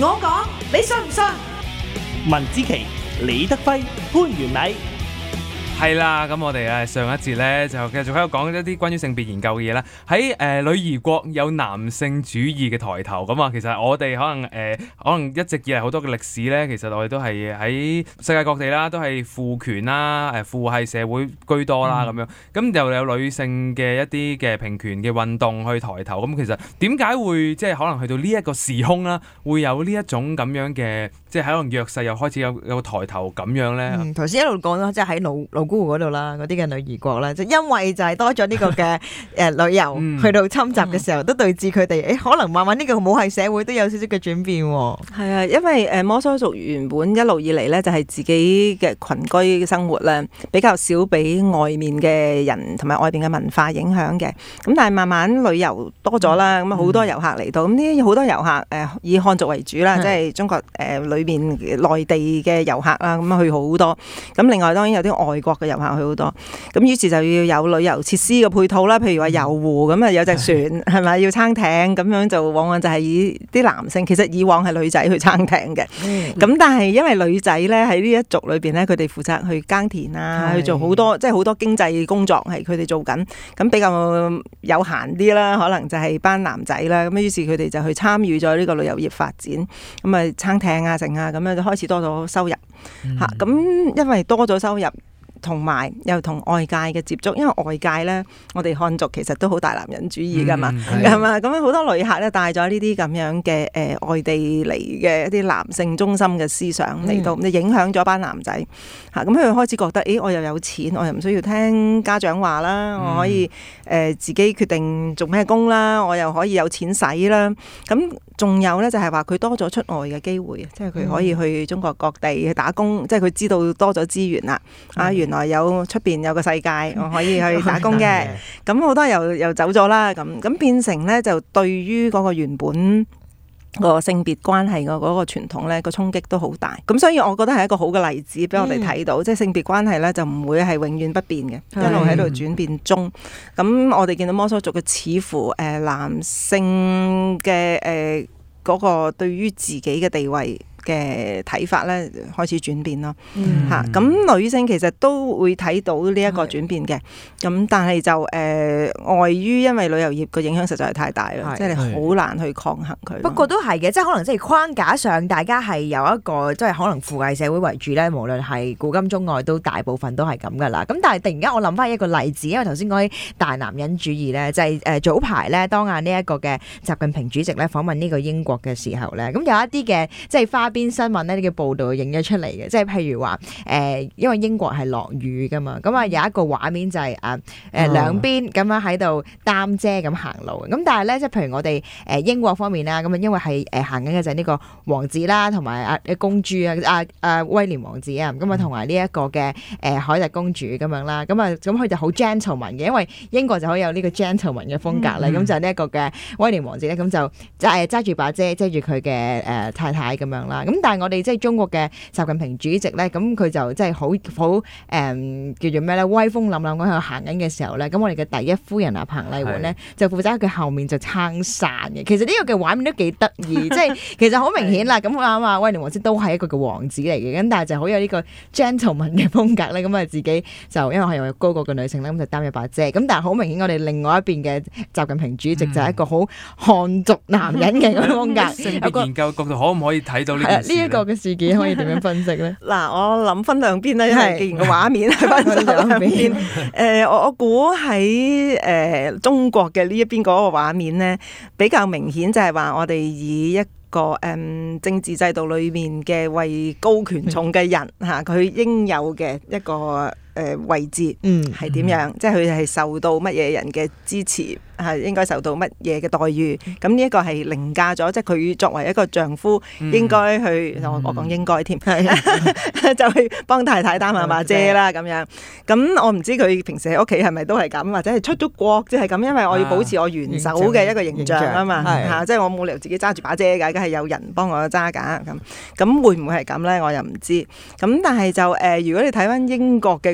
我講，你信唔信？ 文之奇、李德輝、潘元禮。 係啦，咁我哋上一節咧就繼續喺度講一啲關於性別研究嘅嘢啦。喺女兒國有男性主義嘅抬頭，咁啊，其實我哋可能一直以嚟好多嘅歷史咧，其實我哋都係喺世界各地啦，都係父權啦、父系社會居多啦咁樣。咁又有女性嘅一啲嘅平權嘅運動去抬頭。咁其實點解會即係可能去到呢一個時空啦，會有呢一種咁樣嘅，即係可能弱勢又開始有個抬頭咁樣咧？ 頭先一路講啦，即係喺老姑嗰度啦，嗰啲嘅女兒國啦，就因為就係多咗呢個嘅旅遊去到侵襲嘅時候，都對治佢哋，可能慢慢呢個母系社會都有少少嘅轉變喎。 係啊，因為摩梭族原本一路以嚟咧就係自己嘅群居生活咧，比較少俾外面嘅人同埋外邊嘅文化影響嘅。咁但係慢慢旅遊多咗啦，咁好多遊客嚟到，咁呢好多遊客以漢族為主啦，即係中國裏邊內地嘅遊客啦，咁去好多。咁另外當然有啲外國嘅遊客去好多，咁於是就要有旅遊設施嘅配套啦，譬如話遊湖咁啊，有隻船係咪要撐艇咁樣，就往往就係以啲男性，其實以往係女仔去撐艇嘅，咁但係因為女仔咧喺呢一族裏邊咧，佢哋負責去耕田啊，去做好多即係好多經濟工作係佢哋做緊，咁比較有閒啲啦，可能就係班男仔啦，咁於是佢哋就去參與咗呢個旅遊業發展，咁啊撐艇啊成啊咁樣就開始多咗收入嚇，咁因為多咗收入。同埋又同外界嘅接觸，因為外界咧，我哋漢族其實都好大男人主義噶嘛，係嘛？咁好多旅客咧帶咗呢啲咁樣嘅外地嚟嘅一啲男性中心嘅思想嚟到，影響咗班男仔嚇。咁佢開始覺得，我又有錢，我又唔需要聽家長話啦，我可以自己決定做咩工啦，我又可以有錢使啦。咁仲有咧就係話佢多咗出外嘅機會，即係佢可以去中國各地去打工，即係佢知道多咗資源啦。原來有出邊有個世界，我可以去打工嘅。咁好多又走咗啦。咁變成咧就對於嗰個原本個性別關係嗰個傳統咧個衝擊都好大。咁所以我覺得係一個好嘅例子俾我哋睇到，即係性別關係咧就唔會係永遠不變嘅，一路喺度轉變中。咁我哋見到摩梭族嘅似乎男性嘅嗰個對於自己嘅地位嘅睇法咧開始轉變咯嚇，咁女性其實都會睇到呢一個轉變嘅，咁但係就礙於因為旅遊業個影響實在係太大啦，即係你好難去抗衡佢。 不過都係嘅，即係可能即係框架上大家係有一個即係可能父系社會為主咧，無論係古今中外都大部分都係咁噶啦。咁但係突然間我諗翻一個例子，因為頭先講起大男人主義咧，就係早排咧當呢一個嘅習近平主席咧訪問呢個英國嘅時候咧，咁有一啲嘅即係花邊新聞呢啲嘅報道影咗出嚟嘅，即係譬如話因為英國係落雨噶嘛，咁啊有一個畫面就係兩邊咁樣喺度擔遮咁行路，咁但係咧即係譬如我哋英國方面啦，咁啊因為係行緊嘅就係呢個王子啦，同埋公主威廉王子啊，咁啊同埋呢一個嘅凱特公主咁樣啦，咁佢就好 gentleman 嘅，因為英國就好有呢個 gentleman 嘅風格咧，咁就呢一個嘅威廉王子咧，咁就揸住把遮遮住佢嘅太太咁樣啦，咁但係我哋即係中國嘅習近平主席咧，咁佢就即係好叫做咩咧，威風凜凜咁喺度行緊嘅時候咧，咁我哋嘅第一夫人彭麗媛咧就負責喺佢後面就撐傘嘅。其實呢個嘅畫面都幾得意，即係其實好明顯啦。咁啊威廉王子都係一個嘅王子嚟嘅，咁但係就好有呢個 gentleman 嘅風格咧。咁啊自己就因為係有高過嘅女性咧，咁就擔咗把遮。咁但係好明顯，我哋另外一邊嘅習近平主席就係一個好漢族男人嘅嗰種風格。 性別研究角度可唔可以睇到呢件事？ 呢一個嘅事件可以點樣分析咧？ 嗱，我諗分兩邊啦，因為既然個畫面係分兩邊，我估喺中國嘅呢一邊嗰個畫面咧，比較明顯就係話我哋以一個政治制度裏面嘅位高權重嘅人嚇，佢應有嘅一個位置係點樣？即係佢係受到乜嘢人嘅支持？係應該受到乜嘢嘅待遇？咁呢一個係凌駕咗，即係佢作為一個丈夫應該去，我講應該添，就去幫太太擔下把遮啦咁樣。咁我唔知佢平時喺屋企係咪都係咁，或者係出咗國即係咁，因為我要保持我元首嘅一個形象啊嘛嚇，即係我冇理由自己揸住把遮㗎，梗係有人幫我揸㗎咁。咁會唔會係咁咧？我又唔知。咁但係就如果你睇翻英國嘅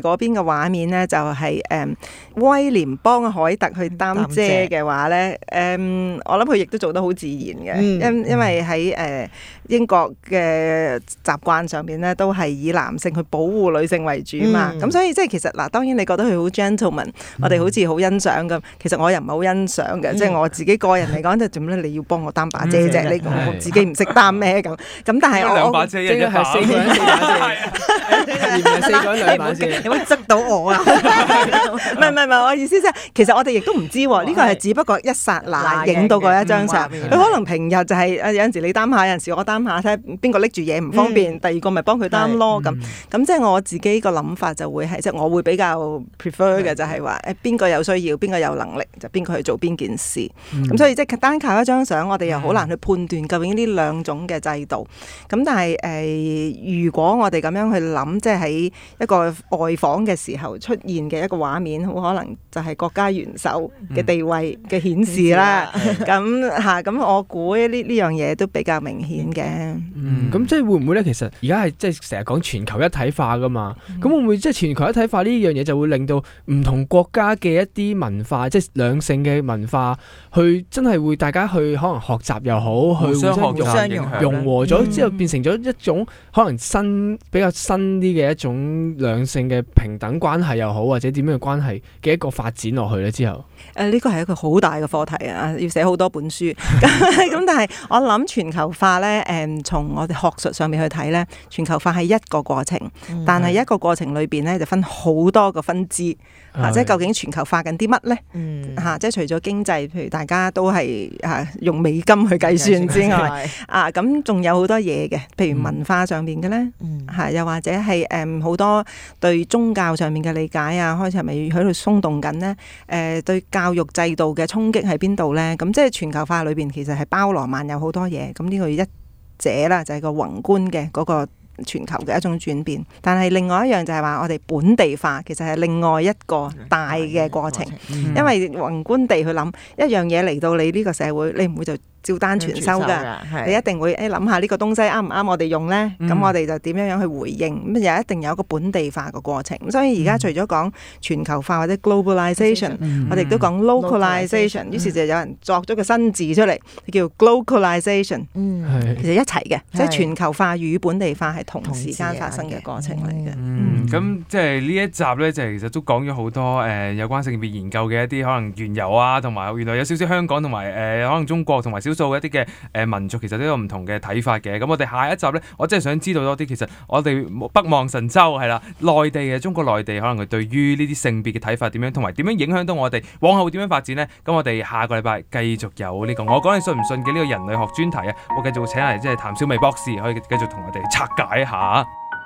嗰邊嘅畫面咧，就係威廉幫海特去擔遮嘅話咧，我諗佢亦都做得好自然嘅，因為喺英國嘅習慣上邊咧，都係以男性去保護女性為主嘛。咁所以即係其實嗱，當然你覺得佢好 gentleman，我哋好似好欣賞咁，其實我又唔係好欣賞嘅，即係我自己個人嚟講，就做咩你要幫我擔把遮啫？你我自己唔識擔咩咁？咁但係我兩把遮一把， 係4個人4把遮，而唔係4個人2把遮。 有冇捉到我啊？ 唔係，我意思即係其實我哋亦都唔知喎，呢個係只不過一剎那影到嗰一張相。佢可能平日就係有陣時你擔下，有陣時我擔下，睇下邊個拎住嘢唔方便，第二個咪幫佢擔咯咁。咁即係我自己個諗法就會係，即係我會比較 prefer 嘅就係話邊個有需要，邊個有能力就邊個去做邊件事。咁所以即係單靠一張相，我哋又好難去判斷究竟呢兩種嘅制度。咁但係如果我哋咁樣去諗，即係喺一個外訪嘅時候出現嘅一個畫面，好可能就係國家元首嘅地位嘅顯示啦。咁我估呢樣嘢都比較明顯嘅。 咁即係會唔會咧？其實而家係即係成日講全球一體化噶嘛。咁會唔會即係全球一體化呢樣嘢就會令到唔同國家嘅一啲文化，即係兩性嘅文化，去真係會大家去可能學習又好，去互相融合咗之後，變成咗一種可能比較新啲嘅一種兩性嘅平等關係又好，或者點樣嘅關係嘅一個發展落去咧之後。 呢個係一個好大嘅課題啊，要寫好多本書。咁但係我諗全球化咧，從我哋學術上面去睇咧，全球化係一個過程，但係一個過程裏邊咧就分好多個分支。即係究竟全球化緊啲乜咧？即係除咗經濟，譬如大家都係用美金去計算之外，咁仲有好多嘢嘅，譬如文化上面嘅咧，又或者係好多對宗教上面嘅理解啊，開始係咪喺度鬆動緊咧？對教育制度嘅衝擊喺邊度咧？咁即係全球化裏邊其實係包羅萬有好多嘢。咁呢個一者啦，就係個宏觀嘅嗰個全球嘅一種轉變，但係另外一樣就係話我哋本地化其實係另外一個大嘅過程，因為宏觀地去諗一樣嘢嚟到你呢個社會，你唔會就照單全收㗎，你一定會諗下呢個東西啱唔啱我哋用咧，咁我哋就點樣去回應，咁又一定有一個本地化嘅過程。咁所以而家除咗講全球化或者 globalization，我哋都講 localization，於是就有人作咗個新字出嚟，叫 glocalization，其實一齊嘅，即係全球化與本地化係同時間發生嘅過程嚟嘅。 咁即係呢一集咧，就其實都講咗好多有關性別研究嘅一啲可能緣由啊，同埋原來有少少香港同埋可能中國同埋少數一啲嘅民族其實都有唔同嘅睇法嘅。咁我哋下一集咧，我真係想知道多啲，其實我哋北望神州係啦，內地嘅中國內地可能佢對於呢啲性別嘅睇法點樣，同埋點樣影響到我哋往後點樣發展呢？咁我哋下個禮拜繼續有呢個我講你信唔信嘅呢個人類學專題啊，我繼續請嚟即係譚小薇博士可以繼續同我哋拆解一下。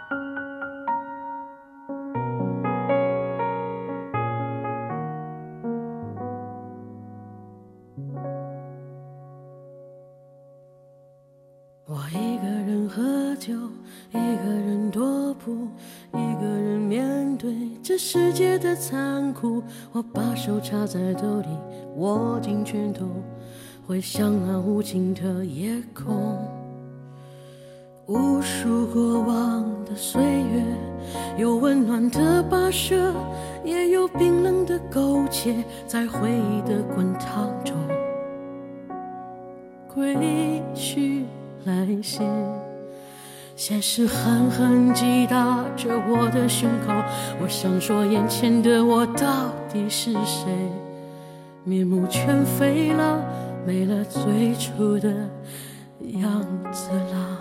我一個人喝酒，一個人踱步，一個人面對這世界的殘酷。我把手插在兜裏，握緊拳頭，回想那無盡的夜空。無數過往的歲月，有溫暖的跋涉，也有冰冷的苟且，在回憶的滾燙中歸去來兮，現實狠狠擊打着我的胸口，我想說眼前的我到底是誰，面目全非了，沒了最初的樣子了。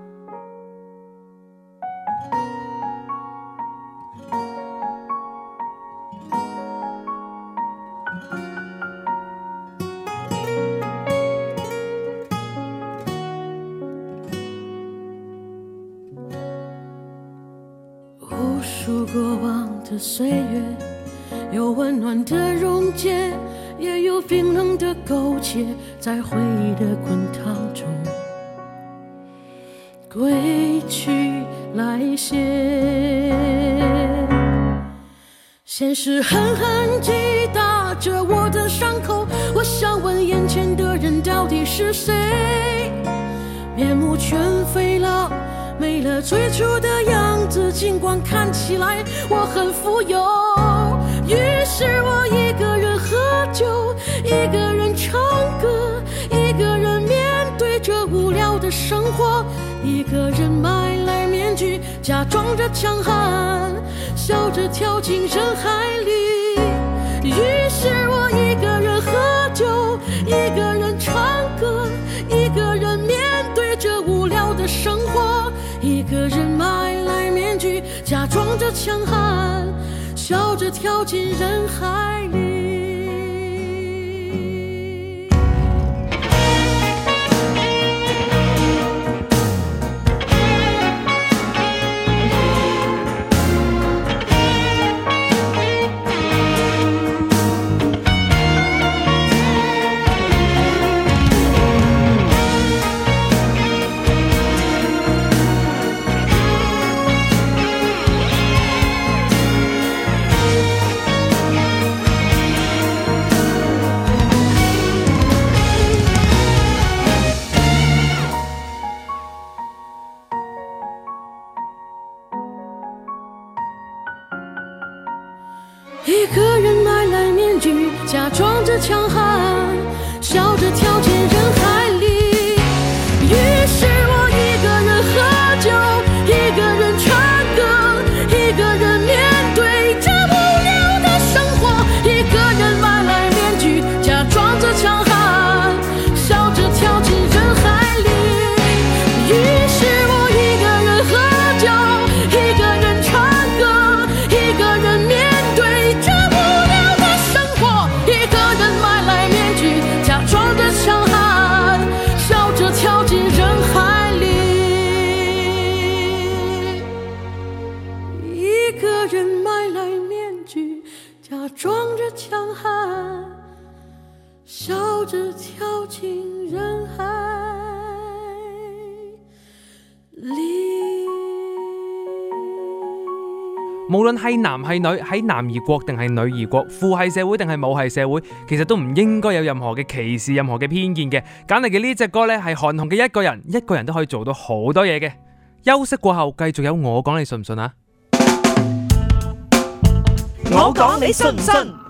無數過往的歲月，有溫暖的溶解，也有冰冷的苟且，在回憶的滾燙中歸去來兮。現實狠狠擊打着我的傷口，我想問眼前的人到底是誰，面目全非了， 没了最初的样子，尽管看起来我很富有。于是我一个人喝酒，一个人唱歌，一个人面对着无聊的生活，一个人买来面具，假装着强悍，笑着跳进人海里。于是我一个人喝酒，一个人唱歌，一个人面对着无聊的生活，一个人买来面具，假装着强悍，笑着跳进人海里。一个人买来面具，假装着强悍，笑着跳进人海里。于是我一个人喝酒，一个人唱歌，一个人面对这无聊的生活，一个人买来面具，假装着强悍，笑着跳进人海里。于是我一个人喝酒，一个人唱歌，一个人面对这无聊的生活，一个人买来面具，假装着强悍，笑着跳进人海里。一个人买来面具，假装着强悍，笑着跳进人海里。 無論係男係女，喺男兒國定係女兒國，父系社會定係母系社會，其實都唔應該有任何嘅歧視、任何嘅偏見嘅。揀嚟嘅呢隻歌呢，係韓紅嘅一個人都可以做到好多嘢嘅。休息過後繼續有我講，你信唔信啊？ 我講你信唔信？